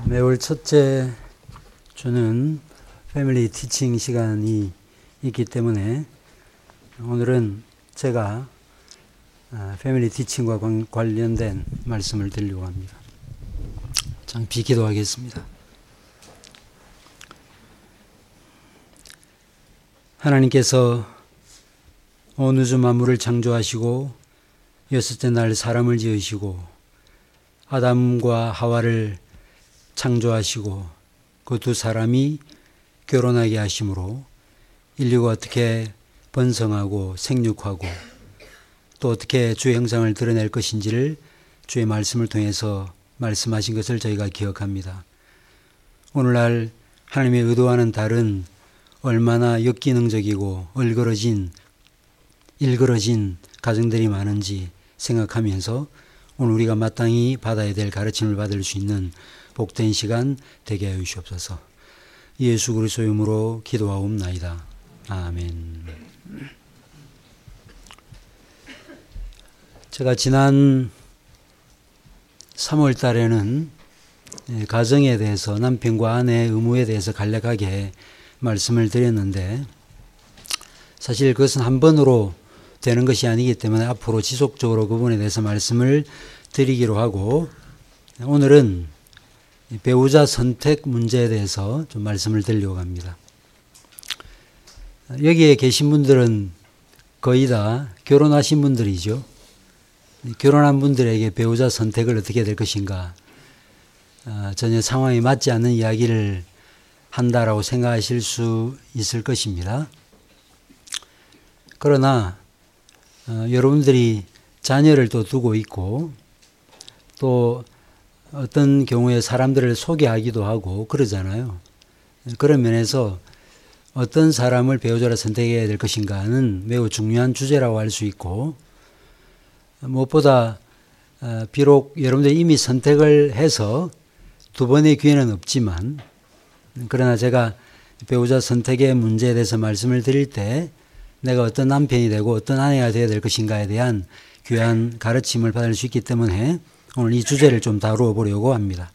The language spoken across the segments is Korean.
매월 첫째 주는 패밀리 티칭 시간이 있기 때문에 오늘은 제가 패밀리 티칭과 관련된 말씀을 드리려고 합니다. 잠시 기도하겠습니다. 하나님께서 온 우주 만물을 창조하시고 여섯째 날 사람을 지으시고 아담과 하와를 창조하시고 그 두 사람이 결혼하게 하심으로 인류가 어떻게 번성하고 생육하고 또 어떻게 주의 형상을 드러낼 것인지를 주의 말씀을 통해서 말씀하신 것을 저희가 기억합니다. 오늘날 하나님의 의도와는 다른 얼마나 역기능적이고 일그러진 가정들이 많은지 생각하면서 오늘 우리가 마땅히 받아야 될 가르침을 받을 수 있는 복된 시간 되게 하여 주시옵소서. 예수 그리스도의 이름으로 기도하옵나이다. 아멘. 제가 지난 3월 달에는 가정에 대해서 남편과 아내의 의무에 대해서 간략하게 말씀을 드렸는데 사실 그것은 한 번으로 되는 것이 아니기 때문에 앞으로 지속적으로 그 부분에 대해서 말씀을 드리기로 하고 오늘은 배우자 선택 문제에 대해서 좀 말씀을 드리려고 합니다. 여기에 계신 분들은 거의 다 결혼하신 분들이죠. 결혼한 분들에게 배우자 선택을 어떻게 될 것인가 전혀 상황에 맞지 않는 이야기를 한다라고 생각하실 수 있을 것입니다. 그러나 여러분들이 자녀를 또 두고 있고 또 어떤 경우에 사람들을 소개하기도 하고 그러잖아요. 그런 면에서 어떤 사람을 배우자로 선택해야 될 것인가는 매우 중요한 주제라고 할 수 있고 무엇보다 비록 여러분들이 이미 선택을 해서 두 번의 기회는 없지만 그러나 제가 배우자 선택의 문제에 대해서 말씀을 드릴 때 내가 어떤 남편이 되고 어떤 아내가 되어야 될 것인가에 대한 귀한 가르침을 받을 수 있기 때문에 오늘 이 주제를 좀 다루어 보려고 합니다.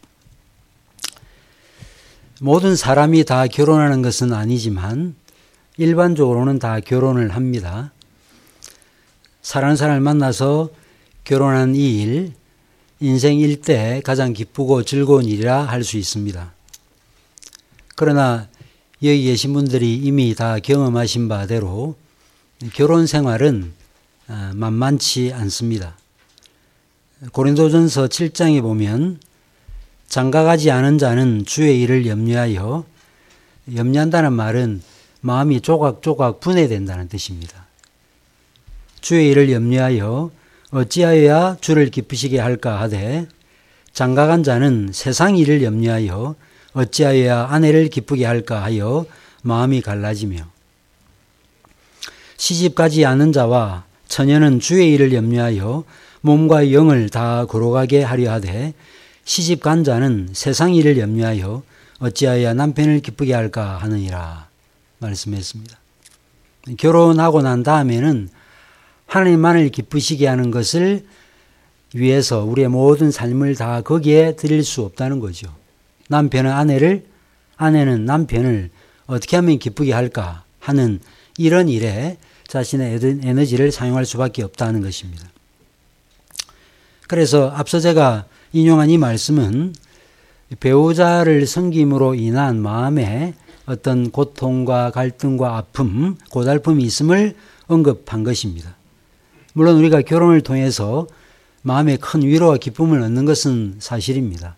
모든 사람이 다 결혼하는 것은 아니지만 일반적으로는 다 결혼을 합니다. 사랑하는 사람을 만나서 결혼한 이 일, 인생 일대 가장 기쁘고 즐거운 일이라 할 수 있습니다. 그러나 여기 계신 분들이 이미 다 경험하신 바대로 결혼 생활은 만만치 않습니다. 고린도전서 7장에 보면 장가가지 않은 자는 주의 일을 염려한다는 말은 마음이 조각조각 분해된다는 뜻입니다. 주의 일을 염려하여 어찌하여야 주를 기쁘시게 할까 하되 장가간 자는 세상 일을 염려하여 어찌하여야 아내를 기쁘게 할까 하여 마음이 갈라지며 시집가지 않은 자와 처녀는 주의 일을 염려하여 몸과 영을 다 거룩하게 하려 하되 시집간 자는 세상 일을 염려하여 어찌하여 남편을 기쁘게 할까 하느니라 말씀했습니다. 결혼하고 난 다음에는 하나님만을 기쁘시게 하는 것을 위해서 우리의 모든 삶을 다 거기에 드릴 수 없다는 거죠. 남편은 아내는 남편을 어떻게 하면 기쁘게 할까 하는 이런 일에 자신의 에너지를 사용할 수밖에 없다는 것입니다. 그래서 앞서 제가 인용한 이 말씀은 배우자를 섬김으로 인한 마음에 어떤 고통과 갈등과 아픔, 고달픔이 있음을 언급한 것입니다. 물론 우리가 결혼을 통해서 마음에 큰 위로와 기쁨을 얻는 것은 사실입니다.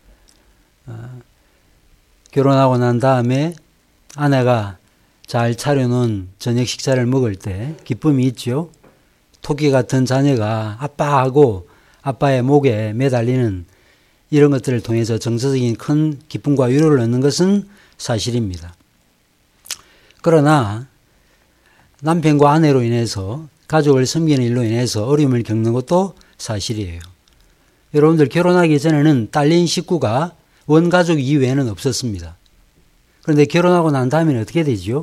결혼하고 난 다음에 아내가 잘 차려놓은 저녁 식사를 먹을 때 기쁨이 있죠. 토끼 같은 자녀가 아빠하고 아빠의 목에 매달리는 이런 것들을 통해서 정서적인 큰 기쁨과 위로를 얻는 것은 사실입니다. 그러나 남편과 아내로 인해서 가족을 섬기는 일로 인해서 어려움을 겪는 것도 사실이에요. 여러분들 결혼하기 전에는 딸린 식구가 원가족 이외에는 없었습니다. 그런데 결혼하고 난 다음에는 어떻게 되죠?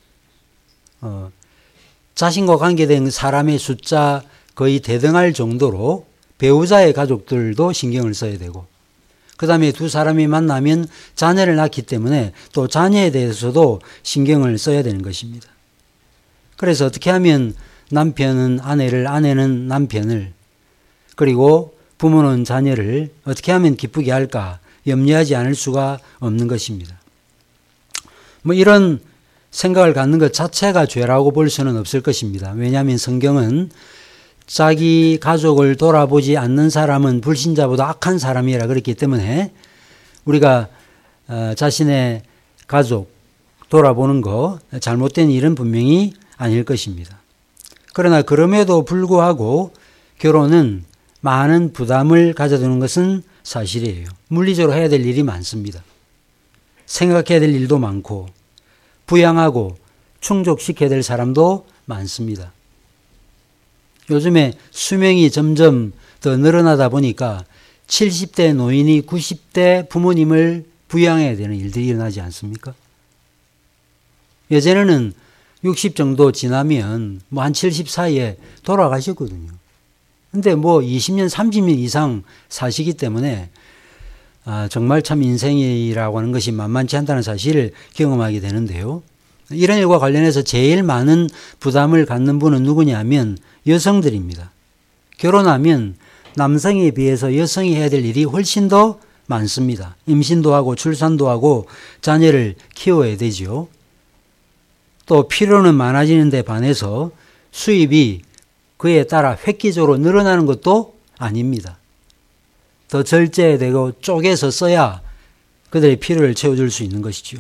자신과 관계된 사람의 숫자 거의 대등할 정도로 배우자의 가족들도 신경을 써야 되고 그 다음에 두 사람이 만나면 자녀를 낳기 때문에 또 자녀에 대해서도 신경을 써야 되는 것입니다. 그래서 어떻게 하면 남편은 아내를, 아내는 남편을, 그리고 부모는 자녀를 어떻게 하면 기쁘게 할까 염려하지 않을 수가 없는 것입니다. 이런 생각을 갖는 것 자체가 죄라고 볼 수는 없을 것입니다. 왜냐하면 성경은 자기 가족을 돌아보지 않는 사람은 불신자보다 악한 사람이라 그랬기 때문에 우리가 자신의 가족 돌아보는 거 잘못된 일은 분명히 아닐 것입니다. 그러나 그럼에도 불구하고 결혼은 많은 부담을 가져두는 것은 사실이에요. 물리적으로 해야 될 일이 많습니다. 생각해야 될 일도 많고 부양하고 충족시켜야 될 사람도 많습니다. 요즘에 수명이 점점 더 늘어나다 보니까 70대 노인이 90대 부모님을 부양해야 되는 일들이 일어나지 않습니까? 예전에는 60 정도 지나면 한 70 사이에 돌아가셨거든요. 근데 20년, 30년 이상 사시기 때문에 정말 참 인생이라고 하는 것이 만만치 않다는 사실을 경험하게 되는데요. 이런 일과 관련해서 제일 많은 부담을 갖는 분은 누구냐면 여성들입니다. 결혼하면 남성에 비해서 여성이 해야 될 일이 훨씬 더 많습니다. 임신도 하고 출산도 하고 자녀를 키워야 되죠. 또 필요는 많아지는 데 반해서 수입이 그에 따라 획기적으로 늘어나는 것도 아닙니다. 더 절제되고 쪼개서 써야 그들의 필요를 채워줄 수 있는 것이죠.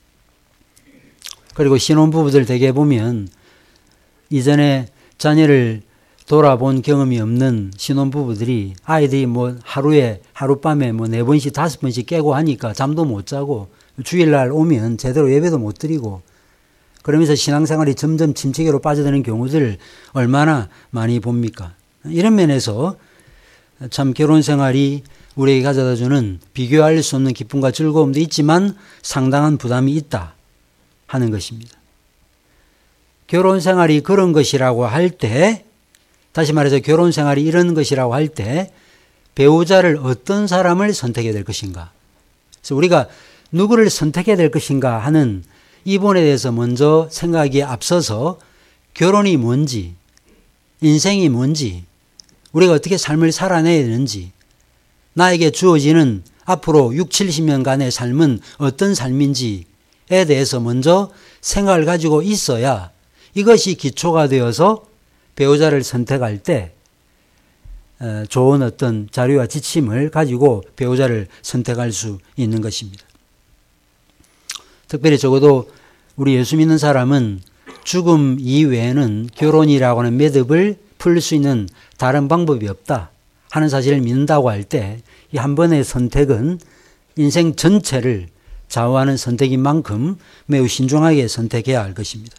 그리고 신혼부부들 대개 보면 이전에 자녀를 돌아본 경험이 없는 신혼부부들이 아이들이 하룻밤에 4번씩 5번씩 깨고 하니까 잠도 못 자고 주일날 오면 제대로 예배도 못 드리고 그러면서 신앙생활이 점점 침체기로 빠져드는 경우들을 얼마나 많이 봅니까? 이런 면에서 참 결혼생활이 우리에게 가져다주는 비교할 수 없는 기쁨과 즐거움도 있지만 상당한 부담이 있다 하는 것입니다. 결혼생활이 그런 것이라고 할 때, 다시 말해서 결혼생활이 이런 것이라고 할 때 배우자를 어떤 사람을 선택해야 될 것인가? 그래서 우리가 누구를 선택해야 될 것인가 하는 이 부분에 대해서 먼저 생각하기에 앞서서 결혼이 뭔지, 인생이 뭔지, 우리가 어떻게 삶을 살아내야 되는지, 나에게 주어지는 앞으로 60, 70년간의 삶은 어떤 삶인지에 대해서 먼저 생각을 가지고 있어야 이것이 기초가 되어서 배우자를 선택할 때 좋은 어떤 자료와 지침을 가지고 배우자를 선택할 수 있는 것입니다. 특별히 적어도 우리 예수 믿는 사람은 죽음 이외에는 결혼이라고 하는 매듭을 풀 수 있는 다른 방법이 없다 하는 사실을 믿는다고 할 때 이 한 번의 선택은 인생 전체를 좌우하는 선택인 만큼 매우 신중하게 선택해야 할 것입니다.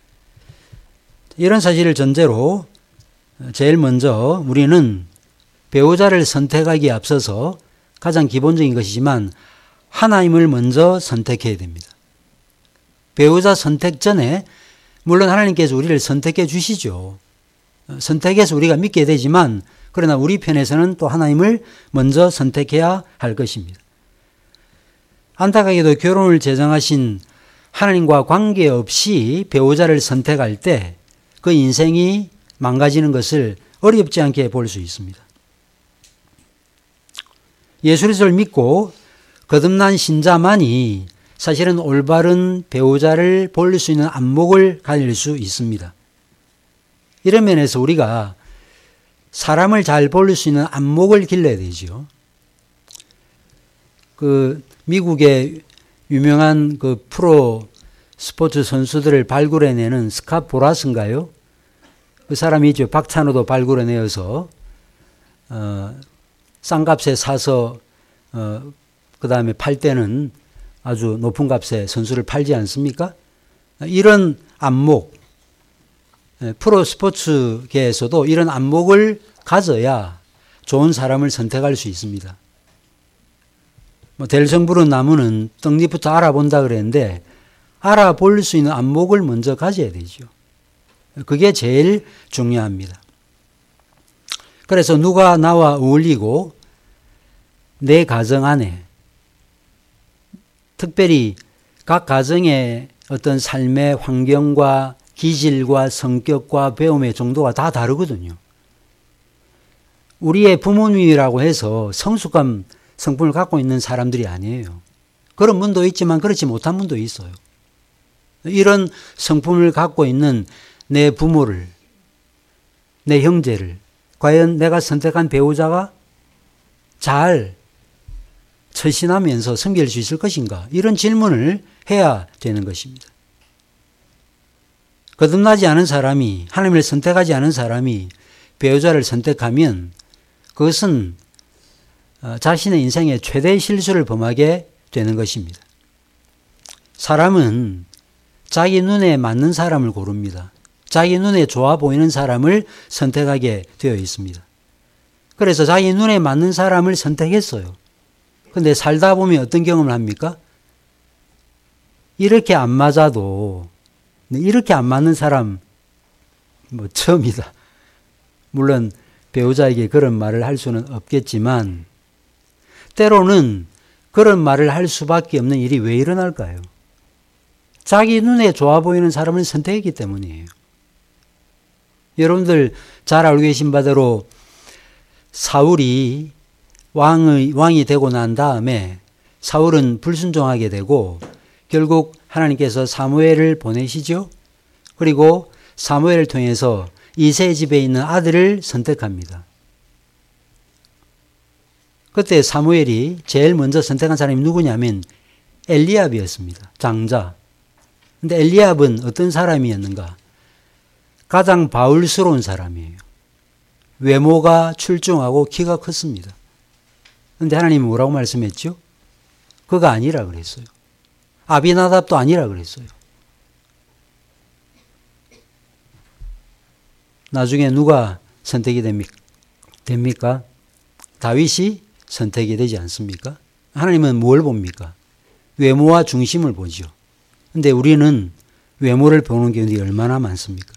이런 사실을 전제로 제일 먼저 우리는 배우자를 선택하기에 앞서서 가장 기본적인 것이지만 하나님을 먼저 선택해야 됩니다. 배우자 선택 전에 물론 하나님께서 우리를 선택해 주시죠. 선택해서 우리가 믿게 되지만 그러나 우리 편에서는 또 하나님을 먼저 선택해야 할 것입니다. 안타깝게도 결혼을 제정하신 하나님과 관계없이 배우자를 선택할 때 그 인생이 망가지는 것을 어렵지 않게 볼 수 있습니다. 예수 그리스도를 믿고 거듭난 신자만이 사실은 올바른 배우자를 볼 수 있는 안목을 가질 수 있습니다. 이런 면에서 우리가 사람을 잘 볼 수 있는 안목을 길러야 되죠. 미국의 유명한 프로 스포츠 선수들을 발굴해내는 스캇 보라스인가요? 그 사람이 이제 박찬호도 발굴해내어서 싼 값에 사서 그 다음에 팔 때는 아주 높은 값에 선수를 팔지 않습니까? 이런 안목, 프로 스포츠계에서도 이런 안목을 가져야 좋은 사람을 선택할 수 있습니다. 델성 부른 나무는 떡잎부터 알아본다 그랬는데 알아볼 수 있는 안목을 먼저 가져야 되죠. 그게 제일 중요합니다. 그래서 누가 나와 어울리고 내 가정 안에, 특별히 각 가정의 어떤 삶의 환경과 기질과 성격과 배움의 정도가 다 다르거든요. 우리의 부모님이라고 해서 성숙한 성품을 갖고 있는 사람들이 아니에요. 그런 분도 있지만 그렇지 못한 분도 있어요. 이런 성품을 갖고 있는 내 부모를, 내 형제를 과연 내가 선택한 배우자가 잘 처신하면서 섬길 수 있을 것인가? 이런 질문을 해야 되는 것입니다. 거듭나지 않은 사람이, 하나님을 선택하지 않은 사람이 배우자를 선택하면 그것은 자신의 인생의 최대 실수를 범하게 되는 것입니다. 사람은 자기 눈에 맞는 사람을 고릅니다. 자기 눈에 좋아 보이는 사람을 선택하게 되어 있습니다. 그래서 자기 눈에 맞는 사람을 선택했어요. 근데 살다 보면 어떤 경험을 합니까? 이렇게 안 맞아도, 이렇게 안 맞는 사람, 처음이다. 물론 배우자에게 그런 말을 할 수는 없겠지만, 때로는 그런 말을 할 수밖에 없는 일이 왜 일어날까요? 자기 눈에 좋아 보이는 사람을 선택했기 때문이에요. 여러분들 잘 알고 계신 바대로 사울이 왕이 되고 난 다음에 사울은 불순종하게 되고 결국 하나님께서 사무엘을 보내시죠. 그리고 사무엘을 통해서 이새의 집에 있는 아들을 선택합니다. 그때 사무엘이 제일 먼저 선택한 사람이 누구냐면 엘리압이었습니다. 장자. 근데 엘리압은 어떤 사람이었는가? 가장 바울스러운 사람이에요. 외모가 출중하고 키가 컸습니다. 그런데 하나님이 뭐라고 말씀했죠? 그가 아니라 그랬어요. 아비나답도 아니라 그랬어요. 나중에 누가 선택이 됩니까? 다윗이 선택이 되지 않습니까? 하나님은 뭘 봅니까? 외모와 중심을 보죠. 근데 우리는 외모를 보는 경우들이 얼마나 많습니까?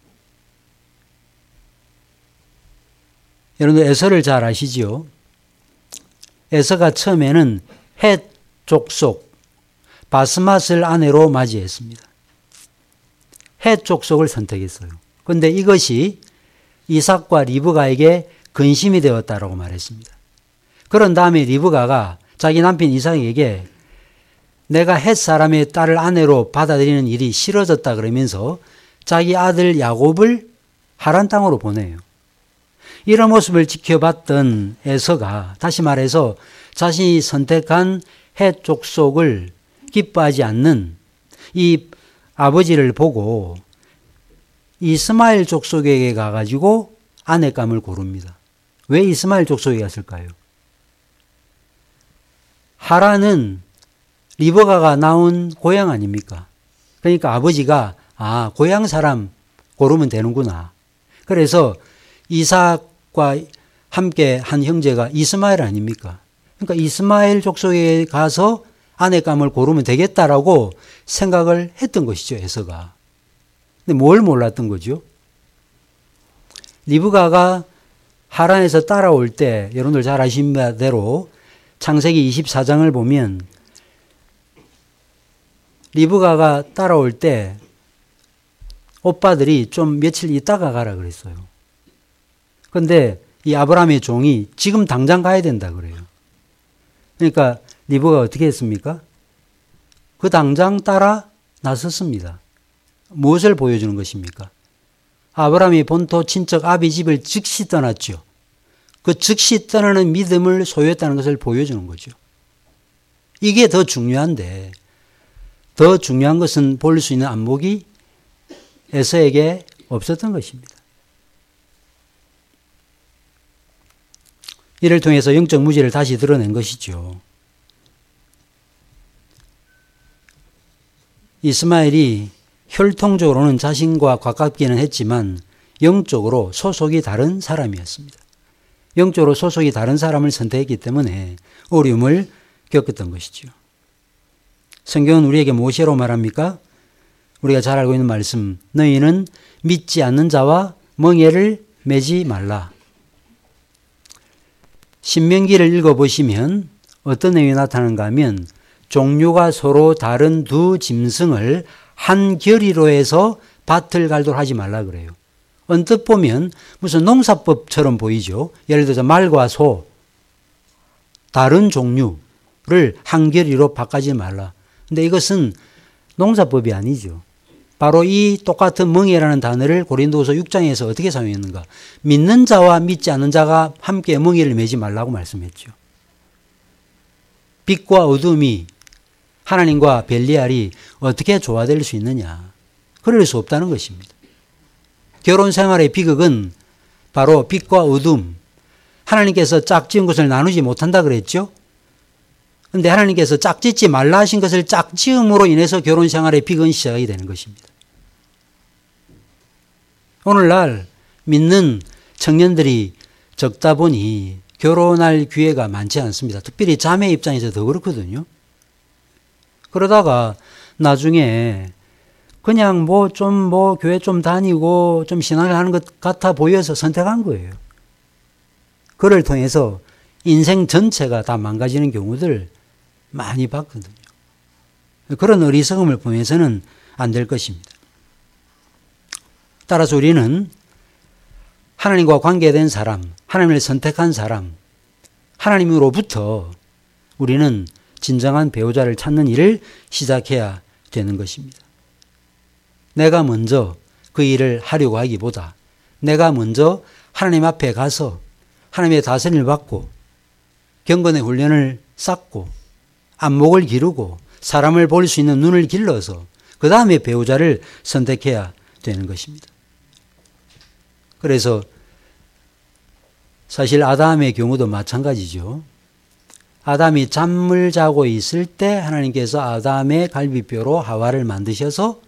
여러분들 에서를 잘 아시죠? 에서가 처음에는 헷 족속 바스맛을 아내로 맞이했습니다. 헷 족속을 선택했어요. 그런데 이것이 이삭과 리브가에게 근심이 되었다라고 말했습니다. 그런 다음에 리브가가 자기 남편 이삭에게 내가 헷 사람의 딸을 아내로 받아들이는 일이 싫어졌다 그러면서 자기 아들 야곱을 하란 땅으로 보내요. 이런 모습을 지켜봤던 에서가 다시 말해서 자신이 선택한 헷 족속을 기뻐하지 않는 이 아버지를 보고 이스마엘 족속에게 가가지고 아내감을 고릅니다. 왜 이스마엘 족속에 갔을까요? 하란은 리브가가 나온 고향 아닙니까? 그러니까 아버지가 고향 사람 고르면 되는구나. 그래서 이삭과 함께 한 형제가 이스마엘 아닙니까? 그러니까 이스마엘 족속에 가서 아내감을 고르면 되겠다라고 생각을 했던 것이죠, 에서가. 근데 뭘 몰랐던 거죠? 리브가가 하란에서 따라올 때 여러분들 잘 아시는 대로 창세기 24장을 보면 리브가가 따라올 때 오빠들이 좀 며칠 있다가 가라 그랬어요. 그런데 이 아브라함의 종이 지금 당장 가야 된다 그래요. 그러니까 리브가가 어떻게 했습니까? 그 당장 따라 나섰습니다. 무엇을 보여주는 것입니까? 아브라함이 본토 친척 아비 집을 즉시 떠났죠. 그 즉시 떠나는 믿음을 소유했다는 것을 보여주는 거죠. 이게 더 중요한데 더 중요한 것은 볼 수 있는 안목이 에서에게 없었던 것입니다. 이를 통해서 영적 무지를 다시 드러낸 것이죠. 이스마엘이 혈통적으로는 자신과 가깝기는 했지만 영적으로 소속이 다른 사람이었습니다. 영적으로 소속이 다른 사람을 선택했기 때문에 어려움을 겪었던 것이죠. 성경은 우리에게 무엇이라고 말합니까? 우리가 잘 알고 있는 말씀, 너희는 믿지 않는 자와 멍에를 매지 말라. 신명기를 읽어보시면 어떤 내용이 나타나는가 하면 종류가 서로 다른 두 짐승을 한 결의로 해서 밭을 갈도록 하지 말라 그래요. 언뜻 보면 무슨 농사법처럼 보이죠. 예를 들어서 말과 소, 다른 종류를 한 결의로 바꾸지 말라. 근데 이것은 농사법이 아니죠. 바로 이 똑같은 멍에라는 단어를 고린도후서 6장에서 어떻게 사용했는가? 믿는 자와 믿지 않는 자가 함께 멍에를 매지 말라고 말씀했죠. 빛과 어둠이 하나님과 벨리알이 어떻게 조화될 수 있느냐? 그럴 수 없다는 것입니다. 결혼 생활의 비극은 바로 빛과 어둠, 하나님께서 짝지은 것을 나누지 못한다 그랬죠? 그런데 하나님께서 짝짓지 말라 하신 것을 짝지음으로 인해서 결혼 생활의 비극은 시작이 되는 것입니다. 오늘날 믿는 청년들이 적다 보니 결혼할 기회가 많지 않습니다. 특별히 자매 입장에서 더 그렇거든요. 그러다가 나중에 그냥 교회 좀 다니고 좀 신앙을 하는 것 같아 보여서 선택한 거예요. 그를 통해서 인생 전체가 다 망가지는 경우들 많이 봤거든요. 그런 어리석음을 보면서는 안 될 것입니다. 따라서 우리는 하나님과 관계된 사람, 하나님을 선택한 사람, 하나님으로부터 우리는 진정한 배우자를 찾는 일을 시작해야 되는 것입니다. 내가 먼저 그 일을 하려고 하기보다 내가 먼저 하나님 앞에 가서 하나님의 다스림을 받고 경건의 훈련을 쌓고 안목을 기르고 사람을 볼 수 있는 눈을 길러서 그 다음에 배우자를 선택해야 되는 것입니다. 그래서 사실 아담의 경우도 마찬가지죠. 아담이 잠을 자고 있을 때 하나님께서 아담의 갈비뼈로 하와를 만드셔서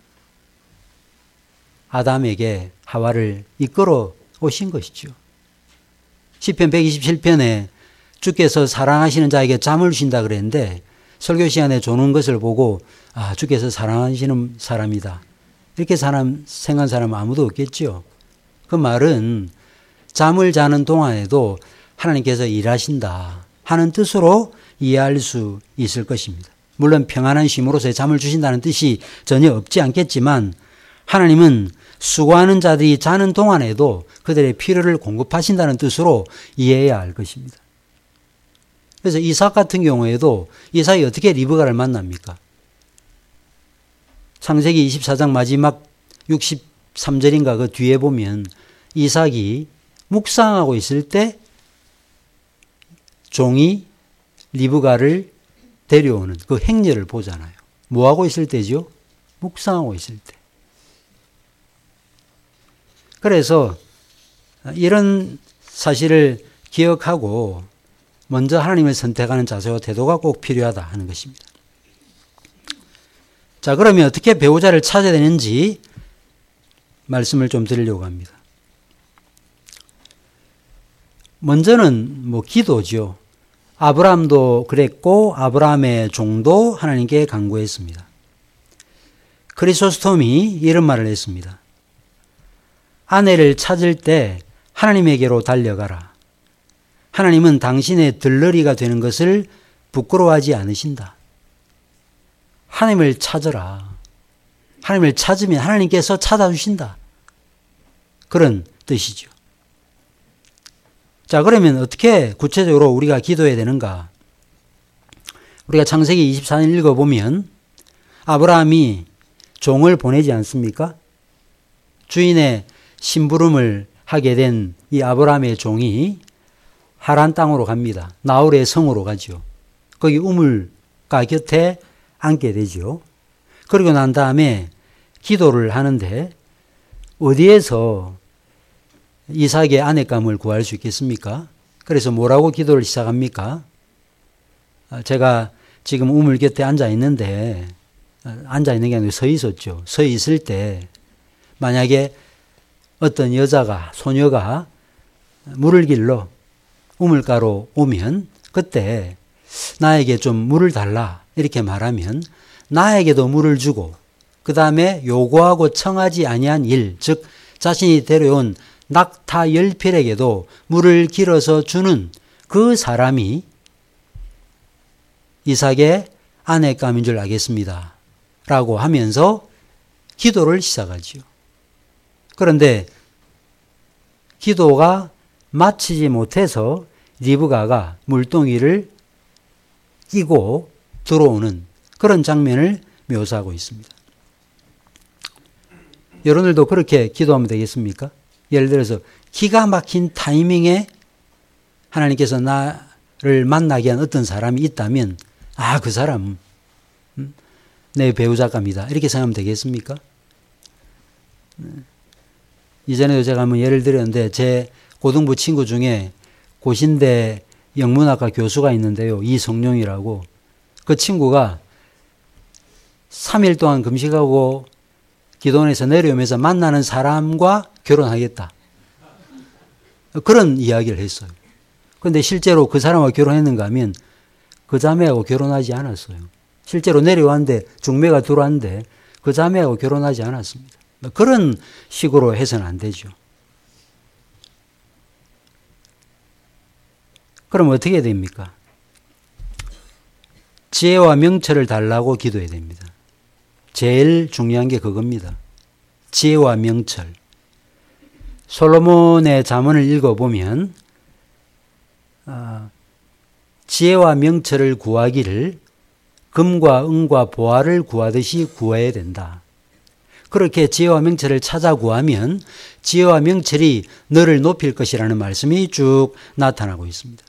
아담에게 하와를 이끌어 오신 것이죠. 시편 127편에 주께서 사랑하시는 자에게 잠을 주신다 그랬는데 설교 시간에 조는 것을 보고 주께서 사랑하시는 사람이다. 이렇게 생각한 사람은 아무도 없겠죠. 그 말은 잠을 자는 동안에도 하나님께서 일하신다 하는 뜻으로 이해할 수 있을 것입니다. 물론 평안한 쉼으로서의 잠을 주신다는 뜻이 전혀 없지 않겠지만 하나님은 수고하는 자들이 자는 동안에도 그들의 필요를 공급하신다는 뜻으로 이해해야 할 것입니다. 그래서 이삭 같은 경우에도 이삭이 어떻게 리브가를 만납니까? 창세기 24장 마지막 63절인가 그 뒤에 보면 이삭이 묵상하고 있을 때 종이 리브가를 데려오는 그 행렬을 보잖아요. 뭐하고 있을 때죠? 묵상하고 있을 때. 그래서 이런 사실을 기억하고 먼저 하나님을 선택하는 자세와 태도가 꼭 필요하다 하는 것입니다. 자, 그러면 어떻게 배우자를 찾아야 되는지 말씀을 좀 드리려고 합니다. 먼저는 기도죠. 아브라함도 그랬고 아브라함의 종도 하나님께 간구했습니다. 크리소스톰이 이런 말을 했습니다. 아내를 찾을 때 하나님에게로 달려가라. 하나님은 당신의 들러리가 되는 것을 부끄러워하지 않으신다. 하나님을 찾아라. 하나님을 찾으면 하나님께서 찾아주신다. 그런 뜻이죠. 자, 그러면 어떻게 구체적으로 우리가 기도해야 되는가? 우리가 창세기 24년 읽어보면 아브라함이 종을 보내지 않습니까? 주인의 심부름을 하게 된 이 아브라함의 종이 하란 땅으로 갑니다. 나홀의 성으로 가죠. 거기 우물가 곁에 앉게 되죠. 그러고 난 다음에 기도를 하는데 어디에서 이삭의 아내감을 구할 수 있겠습니까? 그래서 뭐라고 기도를 시작합니까? 제가 지금 우물 곁에 앉아 있는데 앉아 있는 게 아니고 서 있었죠. 서 있을 때 만약에 어떤 여자가 소녀가 물을 길러 우물가로 오면 그때 나에게 좀 물을 달라 이렇게 말하면 나에게도 물을 주고 그 다음에 요구하고 청하지 아니한 일, 즉 자신이 데려온 낙타 열필에게도 물을 길어서 주는 그 사람이 이삭의 아내감인 줄 알겠습니다. 라고 하면서 기도를 시작하지요. 그런데 기도가 마치지 못해서 리브가가 물동이를 끼고 들어오는 그런 장면을 묘사하고 있습니다. 여러분들도 그렇게 기도하면 되겠습니까? 예를 들어서 기가 막힌 타이밍에 하나님께서 나를 만나게 한 어떤 사람이 있다면 그 사람 내 배우자감이다 이렇게 생각하면 되겠습니까? 이전에도 제가 한번 예를 들었는데 제 고등부 친구 중에 고신대 영문학과 교수가 있는데요. 이성룡이라고. 그 친구가 3일 동안 금식하고 기도원에서 내려오면서 만나는 사람과 결혼하겠다. 그런 이야기를 했어요. 그런데 실제로 그 사람과 결혼했는가 하면 그 자매하고 결혼하지 않았어요. 실제로 내려왔는데 중매가 들어왔는데 그 자매하고 결혼하지 않았습니다. 그런 식으로 해서는 안 되죠. 그럼 어떻게 됩니까? 지혜와 명철을 달라고 기도해야 됩니다. 제일 중요한 게 그겁니다. 지혜와 명철. 솔로몬의 잠언을 읽어보면 지혜와 명철을 구하기를 금과 은과 보화를 구하듯이 구해야 된다. 그렇게 지혜와 명철을 찾아 구하면 지혜와 명철이 너를 높일 것이라는 말씀이 쭉 나타나고 있습니다.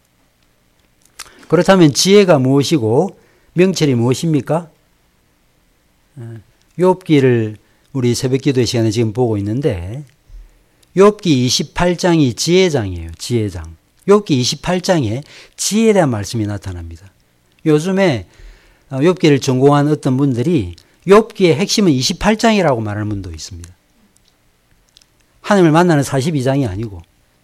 그렇다면 지혜가 무엇이고 명철이 무엇입니까? 욥기를 우리 새벽기도 시간에 지금 보고 있는데 욥기 28장이 지혜장이에요. 지혜장. 욥기 28장에 지혜에 대한 말씀이 나타납니다. 요즘에 욥기를 전공한 어떤 분들이 욥기의 핵심은 28장이라고 말하는 분도 있습니다. 하나님을 만나는 42장이 아니고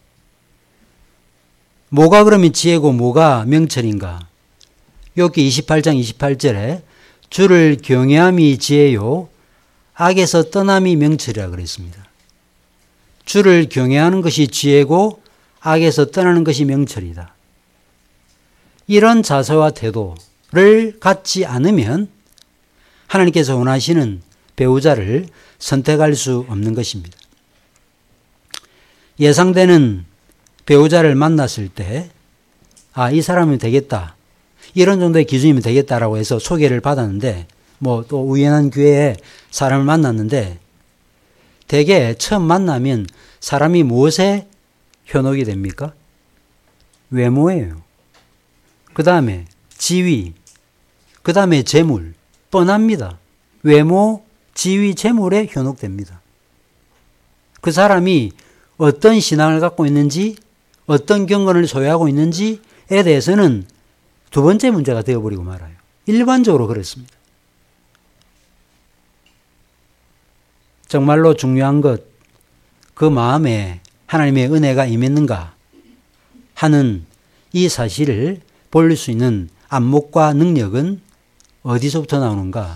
뭐가 그러면 지혜고 뭐가 명철인가? 욥기 28장 28절에 주를 경외함이 지혜요 악에서 떠남이 명철이라 그랬습니다. 주를 경외하는 것이 지혜고 악에서 떠나는 것이 명철이다. 이런 자세와 태도를 갖지 않으면 하나님께서 원하시는 배우자를 선택할 수 없는 것입니다. 예상되는 배우자를 만났을 때 이 사람이면 되겠다. 이런 정도의 기준이면 되겠다라고 해서 소개를 받았는데 또 우연한 기회에 사람을 만났는데 대개 처음 만나면 사람이 무엇에 현혹이 됩니까? 외모예요. 그 다음에 지위, 그 다음에 재물, 뻔합니다. 외모, 지위, 재물에 현혹됩니다. 그 사람이 어떤 신앙을 갖고 있는지, 어떤 경건을 소유하고 있는지에 대해서는 두 번째 문제가 되어버리고 말아요. 일반적으로 그렇습니다. 정말로 중요한 것, 그 마음에 하나님의 은혜가 임했는가 하는 이 사실을 볼 수 있는 안목과 능력은 어디서부터 나오는가?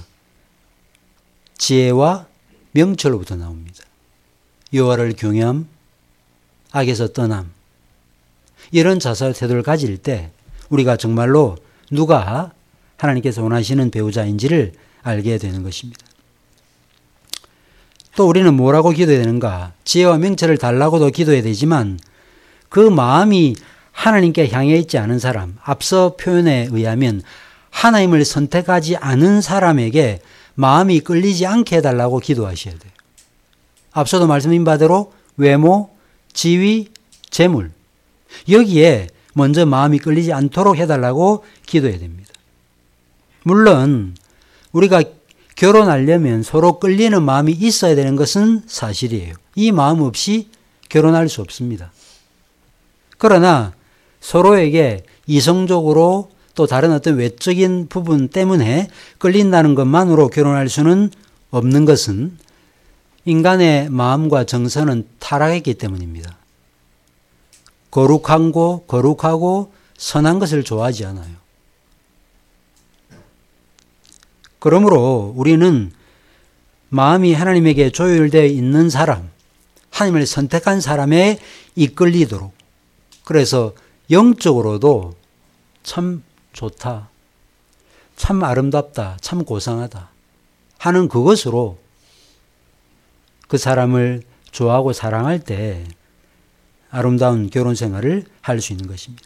지혜와 명철로부터 나옵니다. 여호와를 경외함, 악에서 떠남. 이런 자세와 태도를 가질 때 우리가 정말로 누가 하나님께서 원하시는 배우자인지를 알게 되는 것입니다. 또 우리는 뭐라고 기도해야 되는가? 지혜와 명철을 달라고도 기도해야 되지만 그 마음이 하나님께 향해 있지 않은 사람, 앞서 표현에 의하면 하나님을 선택하지 않은 사람에게 마음이 끌리지 않게 해달라고 기도하셔야 돼요. 앞서도 말씀드린 바대로 외모, 지위, 재물 여기에 먼저 마음이 끌리지 않도록 해달라고 기도해야 됩니다. 물론 우리가 결혼하려면 서로 끌리는 마음이 있어야 되는 것은 사실이에요. 이 마음 없이 결혼할 수 없습니다. 그러나 서로에게 이성적으로 또 다른 어떤 외적인 부분 때문에 끌린다는 것만으로 결혼할 수는 없는 것은 인간의 마음과 정서는 타락했기 때문입니다. 거룩하고 선한 것을 좋아하지 않아요. 그러므로 우리는 마음이 하나님에게 조율되어 있는 사람, 하나님을 선택한 사람에 이끌리도록, 그래서 영적으로도 참 좋다, 참 아름답다, 참 고상하다 하는 그것으로 그 사람을 좋아하고 사랑할 때 아름다운 결혼 생활을 할 수 있는 것입니다.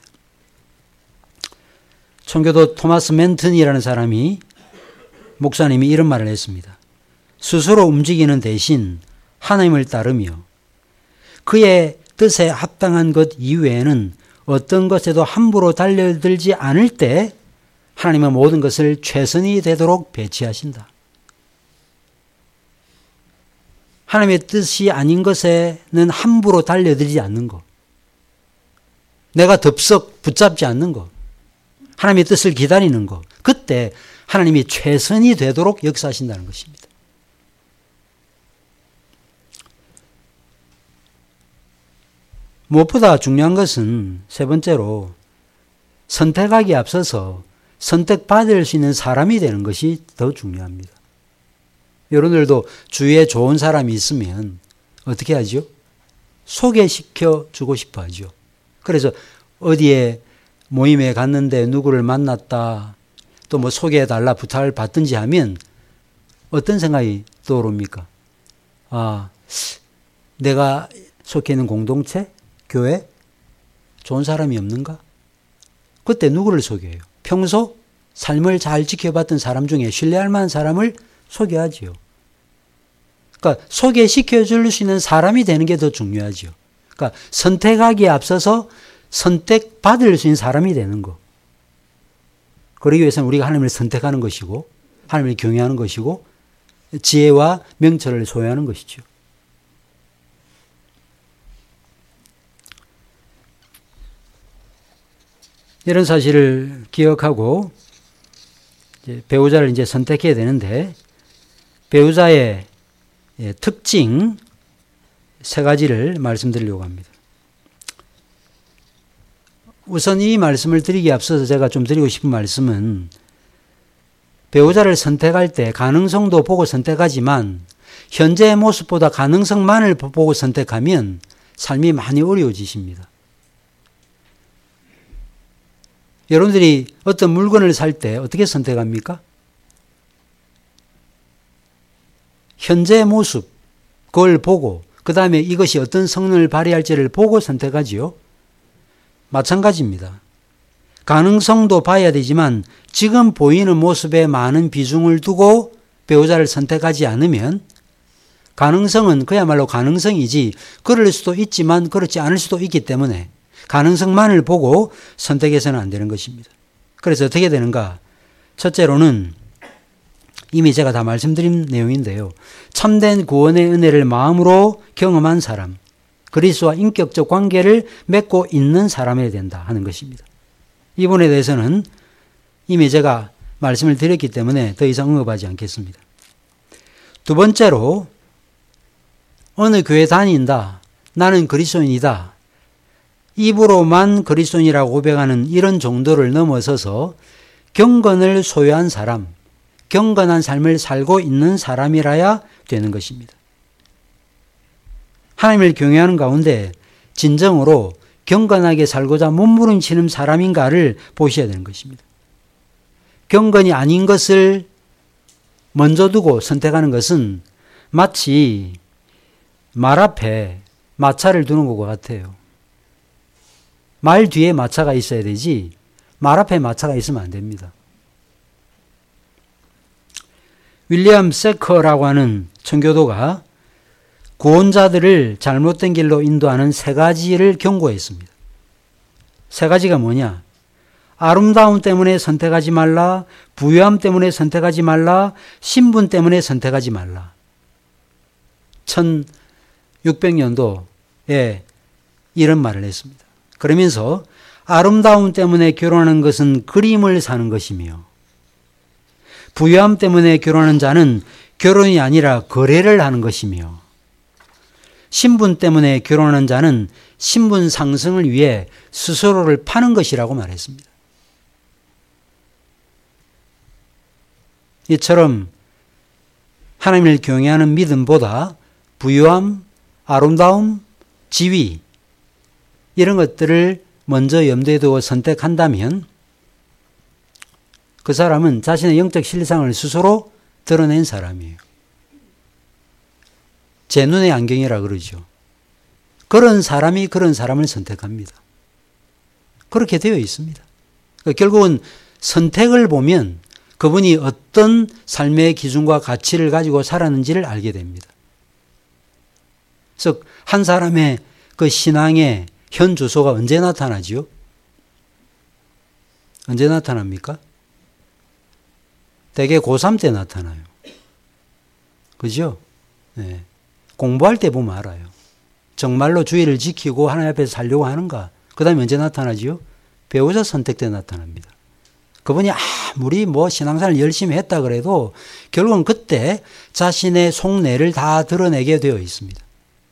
청교도 토마스 맨튼이라는 사람이, 목사님이 이런 말을 했습니다. 스스로 움직이는 대신 하나님을 따르며 그의 뜻에 합당한 것 이외에는 어떤 것에도 함부로 달려들지 않을 때 하나님은 모든 것을 최선이 되도록 배치하신다. 하나님의 뜻이 아닌 것에는 함부로 달려들지 않는 것. 내가 덥석 붙잡지 않는 것. 하나님의 뜻을 기다리는 것. 그때 하나님이 최선이 되도록 역사하신다는 것입니다. 무엇보다 중요한 것은 세 번째로 선택하기에 앞서서 선택받을 수 있는 사람이 되는 것이 더 중요합니다. 여러분들도 주위에 좋은 사람이 있으면 어떻게 하죠? 소개시켜 주고 싶어 하죠. 그래서 어디에 모임에 갔는데 누구를 만났다, 또 뭐 소개해달라 부탁을 받든지 하면 어떤 생각이 떠오릅니까? 아, 내가 속해 있는 공동체, 교회, 좋은 사람이 없는가? 그때 누구를 소개해요? 평소 삶을 잘 지켜봤던 사람 중에 신뢰할 만한 사람을 소개하지요. 그러니까 소개시켜 줄 수 있는 사람이 되는 게 더 중요하지요. 그러니까 선택하기에 앞서서 선택받을 수 있는 사람이 되는 거. 그러기 위해서는 우리가 하나님을 선택하는 것이고, 하나님을 경외하는 것이고, 지혜와 명철을 소유하는 것이죠. 이런 사실을 기억하고 이제 배우자를 이제 선택해야 되는데, 배우자의 특징 세 가지를 말씀드리려고 합니다. 우선 이 말씀을 드리기에 앞서서 제가 좀 드리고 싶은 말씀은, 배우자를 선택할 때 가능성도 보고 선택하지만 현재의 모습보다 가능성만을 보고 선택하면 삶이 많이 어려워지십니다. 여러분들이 어떤 물건을 살 때 어떻게 선택합니까? 현재의 모습, 그걸 보고 그 다음에 이것이 어떤 성능을 발휘할지를 보고 선택하지요. 마찬가지입니다. 가능성도 봐야 되지만 지금 보이는 모습에 많은 비중을 두고 배우자를 선택하지 않으면 가능성은 그야말로 가능성이지 그럴 수도 있지만 그렇지 않을 수도 있기 때문에 가능성만을 보고 선택해서는 안 되는 것입니다. 그래서 어떻게 되는가? 첫째로는 이미 제가 다 말씀드린 내용인데요. 참된 구원의 은혜를 마음으로 경험한 사람, 그리스도와 인격적 관계를 맺고 있는 사람이어야 된다 하는 것입니다. 이 부분에 대해서는 이미 제가 말씀을 드렸기 때문에 더 이상 언급하지 않겠습니다. 두 번째로, 어느 교회 다닌다, 나는 그리스도인이다, 입으로만 그리스도인이라고 고백하는 이런 정도를 넘어서서 경건을 소유한 사람, 경건한 삶을 살고 있는 사람이라야 되는 것입니다. 하나님을 경외하는 가운데 진정으로 경건하게 살고자 몸부림치는 사람인가를 보셔야 되는 것입니다. 경건이 아닌 것을 먼저 두고 선택하는 것은 마치 말 앞에 마차를 두는 것과 같아요. 말 뒤에 마차가 있어야 되지 말 앞에 마차가 있으면 안 됩니다. 윌리엄 세커라고 하는 청교도가 구원자들을 잘못된 길로 인도하는 세 가지를 경고했습니다. 세 가지가 뭐냐? 아름다움 때문에 선택하지 말라, 부유함 때문에 선택하지 말라, 신분 때문에 선택하지 말라. 1600년도에 이런 말을 했습니다. 그러면서 아름다움 때문에 결혼하는 것은 그림을 사는 것이며, 부유함 때문에 결혼하는 자는 결혼이 아니라 거래를 하는 것이며, 신분 때문에 결혼하는 자는 신분 상승을 위해 스스로를 파는 것이라고 말했습니다. 이처럼 하나님을 경외하는 믿음보다 부유함, 아름다움, 지위 이런 것들을 먼저 염두에 두고 선택한다면 그 사람은 자신의 영적 실상을 스스로 드러낸 사람이에요. 제 눈의 안경이라 그러죠. 그런 사람이 그런 사람을 선택합니다. 그렇게 되어 있습니다. 그러니까 결국은 선택을 보면 그분이 어떤 삶의 기준과 가치를 가지고 살았는지를 알게 됩니다. 그래서 한 사람의 그 신앙의 현 주소가 언제 나타나지요? 언제 나타납니까? 대개 고3 때 나타나요. 그죠? 네. 공부할 때 보면 알아요. 정말로 주의를 지키고 하나님 앞에서 살려고 하는가? 그 다음에 언제 나타나지요? 배우자 선택 때 나타납니다. 그분이 아무리 신앙생활을 열심히 했다 그래도 결국은 그때 자신의 속내를 다 드러내게 되어 있습니다.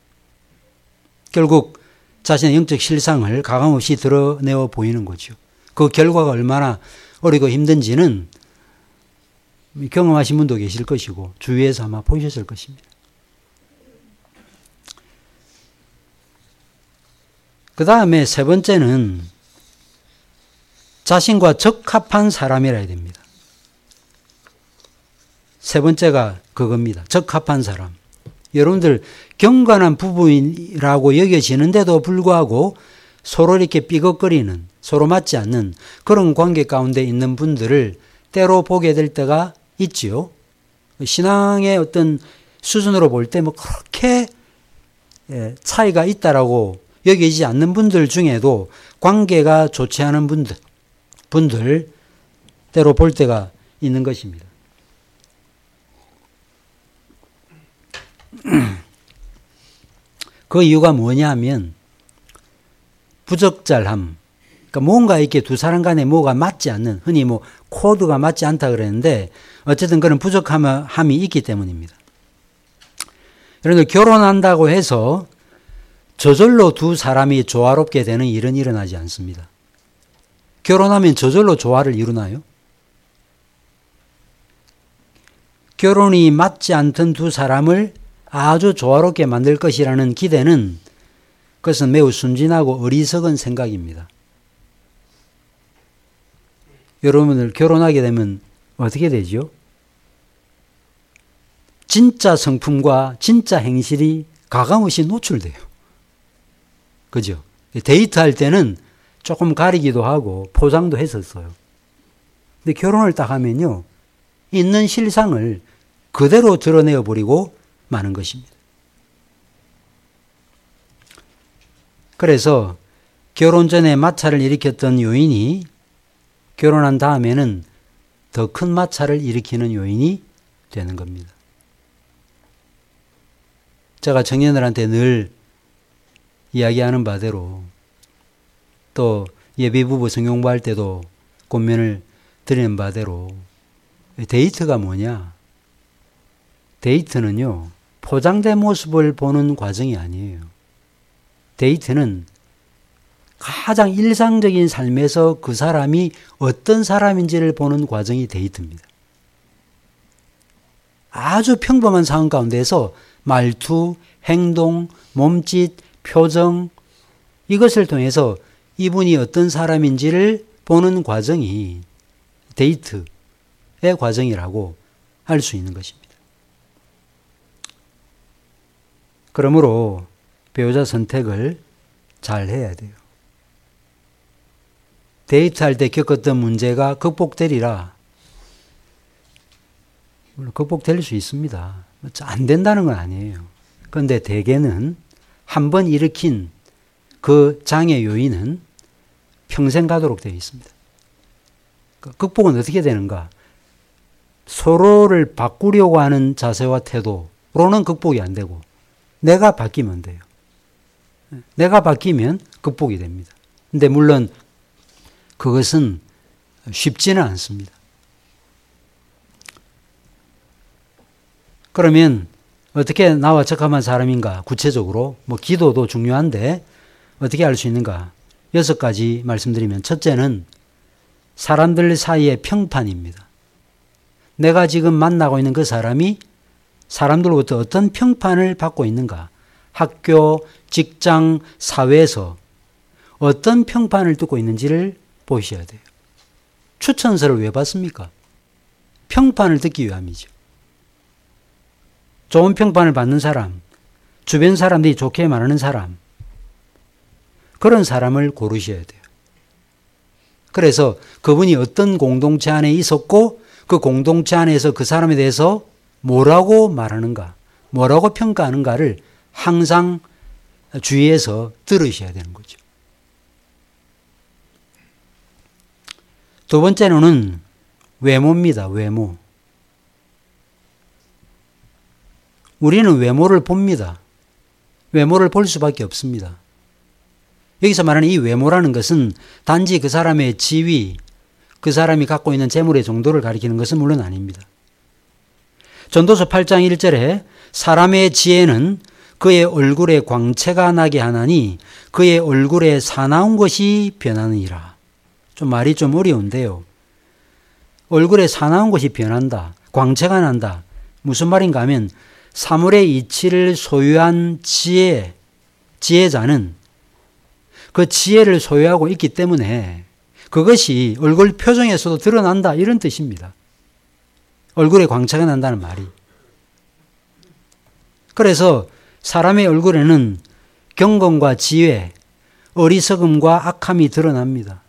결국 자신의 영적 실상을 가감없이 드러내어 보이는 거죠. 그 결과가 얼마나 어리고 힘든지는 경험하신 분도 계실 것이고 주위에서 아마 보셨을 것입니다. 그 다음에 세 번째는 자신과 적합한 사람이라 해야 됩니다. 세 번째가 그겁니다. 적합한 사람. 여러분들 경건한 부부라고 여겨지는데도 불구하고 서로 이렇게 삐걱거리는, 서로 맞지 않는 그런 관계 가운데 있는 분들을 때로 보게 될 때가 있지요. 신앙의 어떤 수준으로 볼 때 그렇게 차이가 있다라고 여기지 않는 분들 중에도 관계가 좋지 않은 분들 때로 볼 때가 있는 것입니다. 그 이유가 뭐냐면 부적절함. 그러니까 뭔가 이렇게 두 사람 간에 뭐가 맞지 않는, 흔히 코드가 맞지 않다 그랬는데 어쨌든 그런 부족함이 있기 때문입니다. 여러분들 결혼한다고 해서 저절로 두 사람이 조화롭게 되는 일은 일어나지 않습니다. 결혼하면 저절로 조화를 이루나요? 결혼이 맞지 않던 두 사람을 아주 조화롭게 만들 것이라는 기대는 그것은 매우 순진하고 어리석은 생각입니다. 여러분들 결혼하게 되면 어떻게 되죠? 진짜 성품과 진짜 행실이 가감없이 노출돼요. 그죠? 데이트할 때는 조금 가리기도 하고 포장도 했었어요. 근데 결혼을 딱 하면요, 있는 실상을 그대로 드러내어 버리고 마는 것입니다. 그래서 결혼 전에 마찰을 일으켰던 요인이 결혼한 다음에는 더 큰 마찰을 일으키는 요인이 되는 겁니다. 제가 청년들한테 늘 이야기하는 바대로 또 예비부부 성경부할 때도 권면을 드리는 바대로 데이트가 뭐냐? 데이트는요, 포장된 모습을 보는 과정이 아니에요. 데이트는 가장 일상적인 삶에서 그 사람이 어떤 사람인지를 보는 과정이 데이트입니다. 아주 평범한 상황 가운데서 말투, 행동, 몸짓, 표정, 이것을 통해서 이분이 어떤 사람인지를 보는 과정이 데이트의 과정이라고 할 수 있는 것입니다. 그러므로 배우자 선택을 잘 해야 돼요. 데이트할 때 겪었던 문제가 극복되리라. 물론 극복될 수 있습니다. 안 된다는 건 아니에요. 그런데 대개는 한 번 일으킨 그 장애 요인은 평생 가도록 되어 있습니다. 극복은 어떻게 되는가? 서로를 바꾸려고 하는 자세와 태도로는 극복이 안 되고 내가 바뀌면 돼요. 내가 바뀌면 극복이 됩니다. 근데 물론 그것은 쉽지는 않습니다. 그러면 어떻게 나와 적합한 사람인가? 구체적으로 기도도 중요한데 어떻게 알 수 있는가? 6가지 말씀드리면, 첫째는 사람들 사이의 평판입니다. 내가 지금 만나고 있는 그 사람이 사람들로부터 어떤 평판을 받고 있는가? 학교, 직장, 사회에서 어떤 평판을 듣고 있는지를 보셔야 돼요. 추천서를 왜 받습니까? 평판을 듣기 위함이죠. 좋은 평판을 받는 사람, 주변 사람들이 좋게 말하는 사람, 그런 사람을 고르셔야 돼요. 그래서 그분이 어떤 공동체 안에 있었고 그 공동체 안에서 그 사람에 대해서 뭐라고 말하는가, 뭐라고 평가하는가를 항상 주의해서 들으셔야 되는 거죠. 두 번째로는 외모입니다. 외모. 우리는 외모를 봅니다. 외모를 볼 수밖에 없습니다. 여기서 말하는 이 외모라는 것은 단지 그 사람의 지위, 그 사람이 갖고 있는 재물의 정도를 가리키는 것은 물론 아닙니다. 전도서 8장 1절에 사람의 지혜는 그의 얼굴에 광채가 나게 하나니 그의 얼굴에 사나운 것이 변하느니라. 좀 말이 좀 어려운데요. 얼굴에 사나운 것이 변한다. 광채가 난다. 무슨 말인가 하면 사물의 이치를 소유한 지혜자는 그 지혜를 소유하고 있기 때문에 그것이 얼굴 표정에서도 드러난다. 이런 뜻입니다. 얼굴에 광채가 난다는 말이. 그래서 사람의 얼굴에는 경건과 지혜, 어리석음과 악함이 드러납니다.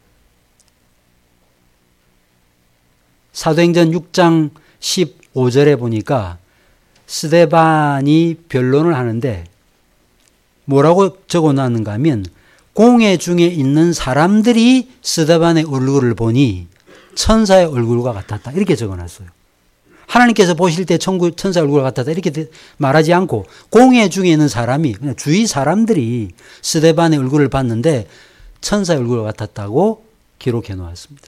사도행전 6장 15절에 보니까 스데반이 변론을 하는데 뭐라고 적어놨는가 하면 공회 중에 있는 사람들이 스데반의 얼굴을 보니 천사의 얼굴과 같았다. 이렇게 적어놨어요. 하나님께서 보실 때 천사의 얼굴과 같았다. 이렇게 말하지 않고 공회 중에 있는 사람이, 그냥 주위 사람들이 스데반의 얼굴을 봤는데 천사의 얼굴과 같았다고 기록해 놓았습니다.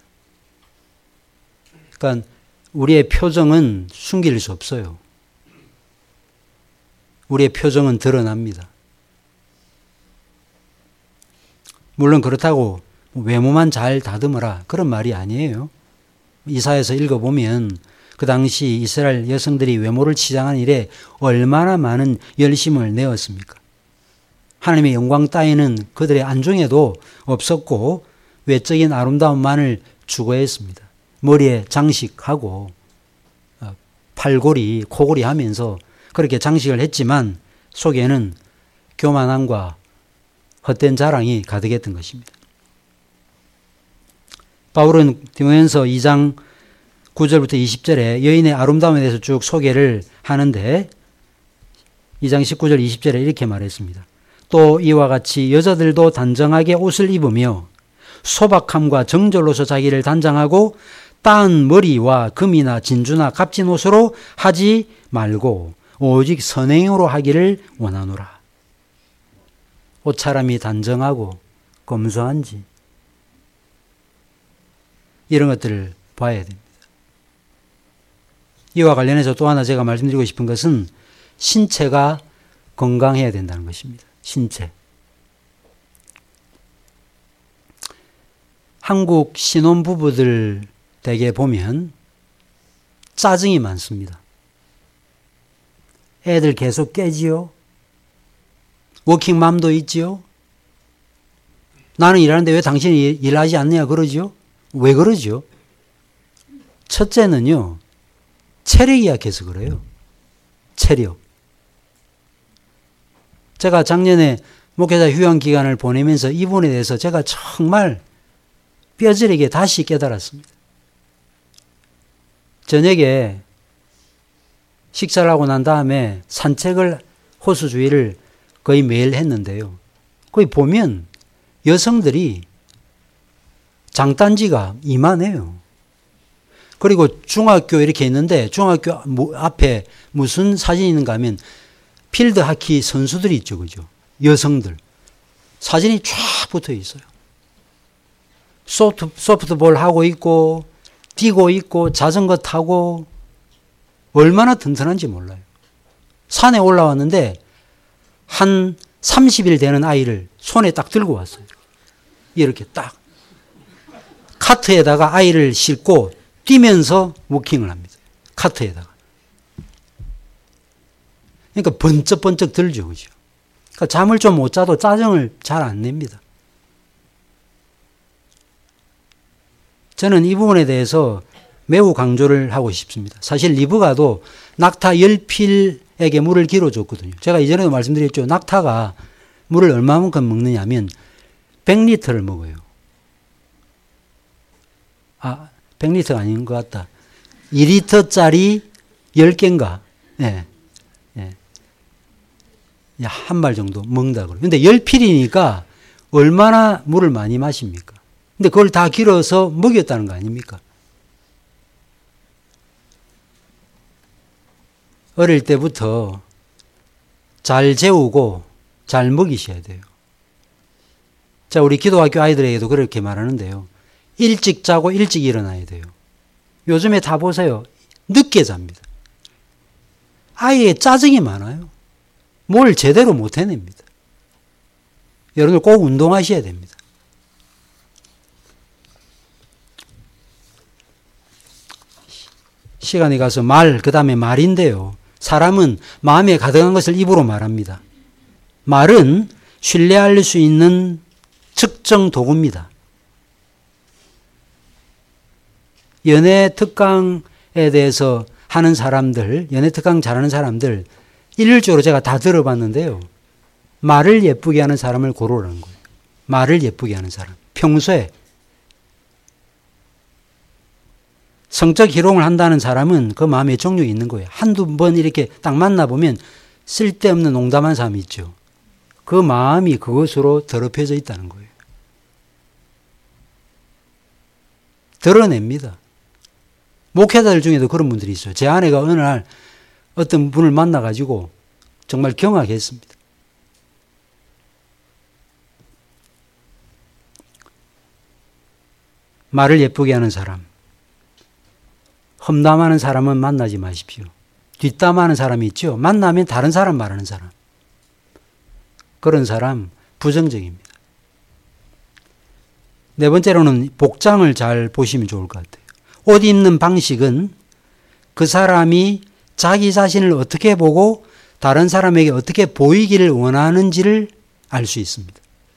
그러니까 우리의 표정은 숨길 수 없어요. 우리의 표정은 드러납니다. 물론 그렇다고 외모만 잘 다듬어라 그런 말이 아니에요. 이사야서 읽어보면 그 당시 이스라엘 여성들이 외모를 치장하는 일에 얼마나 많은 열심을 내었습니까? 하나님의 영광 따위는 그들의 안중에도 없었고 외적인 아름다움만을 추구했습니다. 머리에 장식하고 팔걸이, 코걸이 하면서 그렇게 장식을 했지만 속에는 교만함과 헛된 자랑이 가득했던 것입니다. 바울은 디모데전서 2장 9절부터 20절에 여인의 아름다움에 대해서 쭉 소개를 하는데 2장 19절 20절에 이렇게 말했습니다. 또 이와 같이 여자들도 단정하게 옷을 입으며 소박함과 정절로서 자기를 단장하고 따은 머리와 금이나 진주나 값진 옷으로 하지 말고 오직 선행으로 하기를 원하노라. 옷차림이 단정하고 검소한지 이런 것들을 봐야 됩니다. 이와 관련해서 또 하나 제가 말씀드리고 싶은 것은 신체가 건강해야 된다는 것입니다. 신체. 한국 신혼부부들 댁에 보면 짜증이 많습니다. 애들 계속 깨지요. 워킹맘도 있지요. 나는 일하는데 왜 당신이 일하지 않느냐 그러지요. 왜 그러지요? 첫째는요. 체력이 약해서 그래요. 체력. 제가 작년에 목회자 휴양 기간을 보내면서 이 부분에 대해서 제가 정말 뼈저리게 다시 깨달았습니다. 저녁에 식사를 하고 난 다음에 산책을 호수 주위를 거의 매일 했는데요. 거기 보면 여성들이 장단지가 이만해요. 그리고 중학교 이렇게 있는데 중학교 앞에 무슨 사진이 있는가 하면 필드 하키 선수들이 있죠. 그죠? 여성들. 사진이 쫙 붙어 있어요. 소프트볼 하고 있고 뛰고 있고 자전거 타고 얼마나 튼튼한지 몰라요. 산에 올라왔는데 한 30일 되는 아이를 손에 딱 들고 왔어요. 이렇게 딱. 카트에다가 아이를 싣고 뛰면서 워킹을 합니다. 카트에다가. 그러니까 번쩍번쩍 들죠. 그죠? 그러니까 잠을 좀 못 자도 짜증을 잘 안 냅니다. 저는 이 부분에 대해서 매우 강조를 하고 싶습니다. 사실 리브가도 낙타 열필에게 물을 길어줬거든요. 제가 이전에도 말씀드렸죠. 낙타가 물을 얼마만큼 먹느냐 하면 100리터를 먹어요. 100리터가 아닌 것 같다. 2리터짜리 10개인가? 예. 예. 한 말 정도 먹는다 그래요. 근데 열필이니까 얼마나 물을 많이 마십니까? 근데 그걸 다 길어서 먹였다는 거 아닙니까? 어릴 때부터 잘 재우고 잘 먹이셔야 돼요. 자, 우리 기도학교 아이들에게도 그렇게 말하는데요. 일찍 자고 일찍 일어나야 돼요. 요즘에 다 보세요. 늦게 잡니다. 아이의 짜증이 많아요. 뭘 제대로 못 해냅니다. 여러분들 꼭 운동하셔야 됩니다. 시간이 가서 그 다음에 말인데요. 사람은 마음에 가득한 것을 입으로 말합니다. 말은 신뢰할 수 있는 측정 도구입니다. 연애 특강에 대해서 하는 사람들, 연애 특강 잘하는 사람들 일률적으로 제가 다 들어봤는데요. 말을 예쁘게 하는 사람을 고르라는 거예요. 말을 예쁘게 하는 사람. 평소에 성적 희롱을 한다는 사람은 그 마음에 정욕이 있는 거예요. 한두 번 이렇게 딱 만나보면 쓸데없는 농담한 사람이 있죠. 그 마음이 그것으로 더럽혀져 있다는 거예요. 드러냅니다. 목회자들 중에도 그런 분들이 있어요. 제 아내가 어느 날 어떤 분을 만나가지고 정말 경악해 했습니다. 말을 예쁘게 하는 사람, 험담하는 사람은 만나지 마십시오. 뒷담하는 사람이 있죠. 만나면 다른 사람 말하는 사람. 그런 사람 부정적입니다. 네 번째로는 복장을 잘 보시면 좋을 것 같아요. 옷 입는 방식은 그 사람이 자기 자신을 어떻게 보고 다른 사람에게 어떻게 보이기를 원하는지를 알 수 있습니다.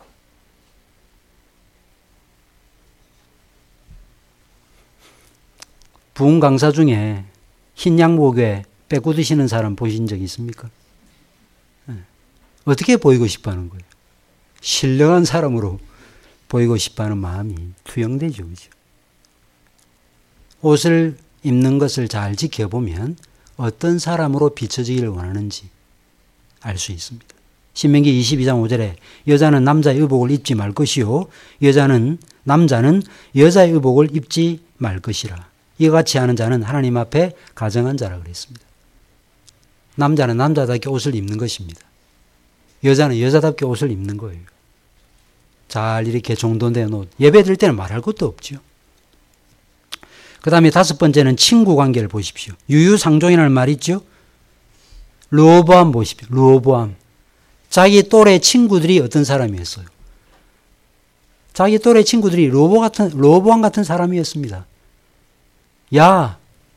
부흥 강사 중에 흰 양복에 빼고 드시는 사람 보신 적 있습니까? 어떻게 보이고 싶어 하는 거예요? 신령한 사람으로 보이고 싶어 하는 마음이 투영되죠. 그죠? 옷을 입는 것을 잘 지켜보면 어떤 사람으로 비춰지기를 원하는지 알 수 있습니다. 신명기 22장 5절에 여자는 남자의 의복을 입지 말 것이요 남자는 여자의 의복을 입지 말 것이라. 이와 같이 하는 자는 하나님 앞에 가정한 자라 그랬습니다. 남자는 남자답게 옷을 입는 것입니다. 여자는 여자답게 옷을 입는 거예요. 잘 이렇게 정돈된 옷. 예배 드릴 때는 말할 것도 없죠. 그 다음에 다섯 번째는 친구 관계를 보십시오. 유유상종이라는 말 있죠. 르호보암 보십시오. 르호보암. 자기 또래 친구들이 어떤 사람이었어요? 자기 또래 친구들이 르호보암 같은 사람이었습니다. 야,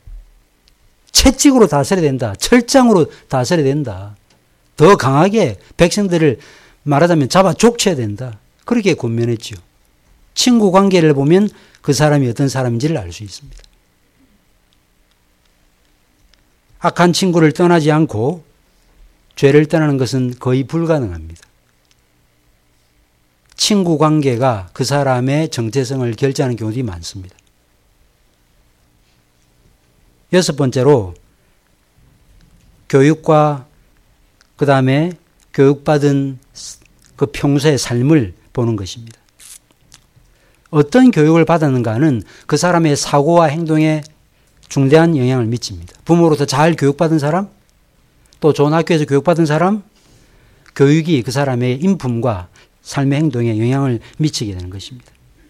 채찍으로 다스려야 된다. 철장으로 다스려야 된다. 더 강하게 백성들을 말하자면 잡아 족쳐야 된다. 그렇게 권면했죠. 친구 관계를 보면 그 사람이 어떤 사람인지를 알 수 있습니다. 악한 친구를 떠나지 않고 죄를 떠나는 것은 거의 불가능합니다. 친구 관계가 그 사람의 정체성을 결정하는 경우들이 많습니다. 여섯 번째로 교육과 그 다음에 교육받은 그 평소의 삶을 보는 것입니다. 어떤 교육을 받았는가는 그 사람의 사고와 행동에 중대한 영향을 미칩니다. 부모로서 잘 교육받은 사람, 또 좋은 학교에서 교육받은 사람, 교육이 그 사람의 인품과 삶의 행동에 영향을 미치게 되는 것입니다.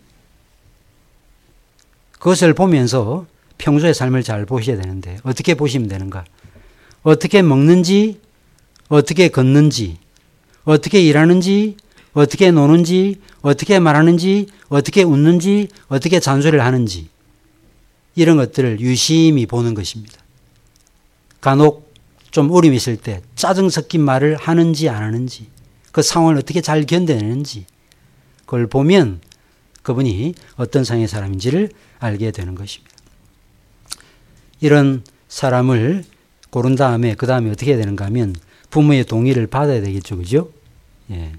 그것을 보면서 평소의 삶을 잘 보셔야 되는데 어떻게 보시면 되는가? 어떻게 먹는지, 어떻게 걷는지, 어떻게 일하는지, 어떻게 노는지, 어떻게 말하는지, 어떻게 웃는지, 어떻게 잔소리를 하는지 이런 것들을 유심히 보는 것입니다. 간혹 좀 어려움이 있을 때 짜증 섞인 말을 하는지 안 하는지 그 상황을 어떻게 잘 견뎌내는지 그걸 보면 그분이 어떤 상의 사람인지를 알게 되는 것입니다. 이런 사람을 고른 다음에 그 다음에 어떻게 해야 되는가 하면 부모의 동의를 받아야 되겠죠. 그죠? 예.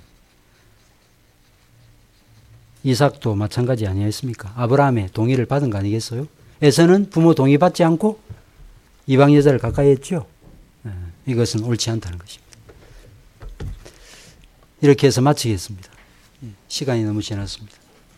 이삭도 마찬가지 아니었습니까? 아브라함의 동의를 받은 거 아니겠어요? 에서는 부모 동의 받지 않고 이방 여자를 가까이 했죠. 예. 이것은 옳지 않다는 것입니다. 이렇게 해서 마치겠습니다. 시간이 너무 지났습니다.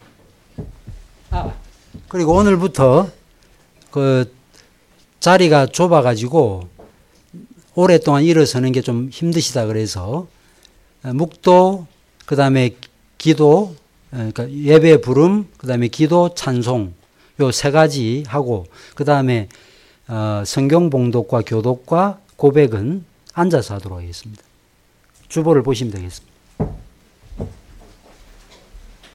그리고 오늘부터 그 자리가 좁아가지고 오랫동안 일어서는 게 좀 힘드시다 그래서 묵도, 그 다음에 기도, 그러니까 예배 부름, 그 다음에 기도, 찬송 요 세 가지 하고 그 다음에 성경 봉독과 교독과 고백은 앉아서 하도록 하겠습니다. 주보를 보시면 되겠습니다.